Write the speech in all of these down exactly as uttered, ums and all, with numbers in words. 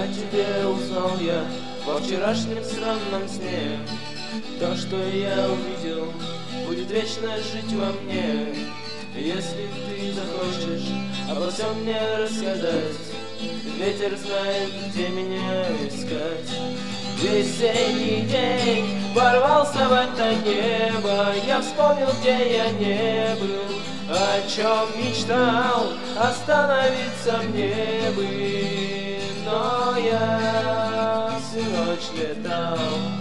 О тебе узнал я во вчерашнем странном сне. То, что я увидел, будет вечно жить во мне. Если ты захочешь обо всем мне рассказать, ветер знает, где меня искать. Весенний день ворвался в это небо, я вспомнил, где я не был, о чем мечтал, остановиться мне бы. Но я всю ночь летал.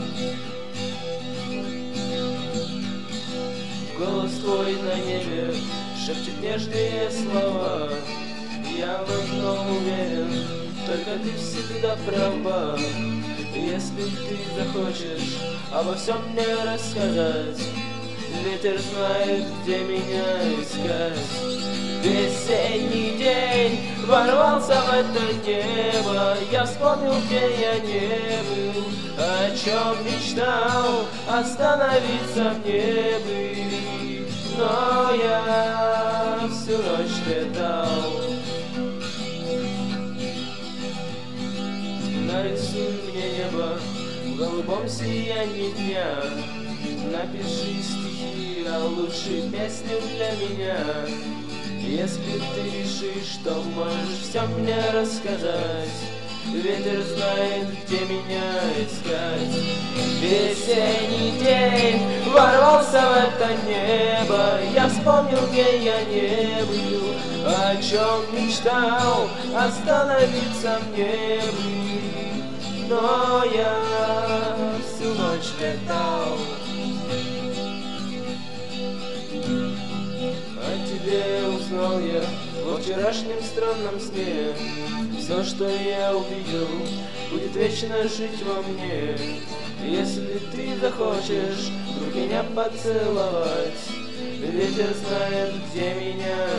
Голос твой на небе шепчет нежные слова. Я в одном уверен, только ты всегда права. Если ты захочешь обо всем мне рассказать, ветер знает, где меня искать. Весенний день ворвался в это небо, я вспомнил, где я не был, о чем мечтал, остановиться мне бы. Но я всю ночь летал. Нарисуй мне небо в голубом сиянии дня, напиши стихи, а лучше песню для меня. Если ты решишь, что можешь все мне рассказать, ветер знает, где меня искать. Весенний день ворвался в это небо, я вспомнил, где я не был, о чем мечтал, остановиться мне бы. Но я всю ночь летал. О тебе узнал я во вчерашнем странном сне. Все, что я увидел, будет вечно жить во мне. Если ты захочешь вдруг меня поцеловать, ветер знает, где меня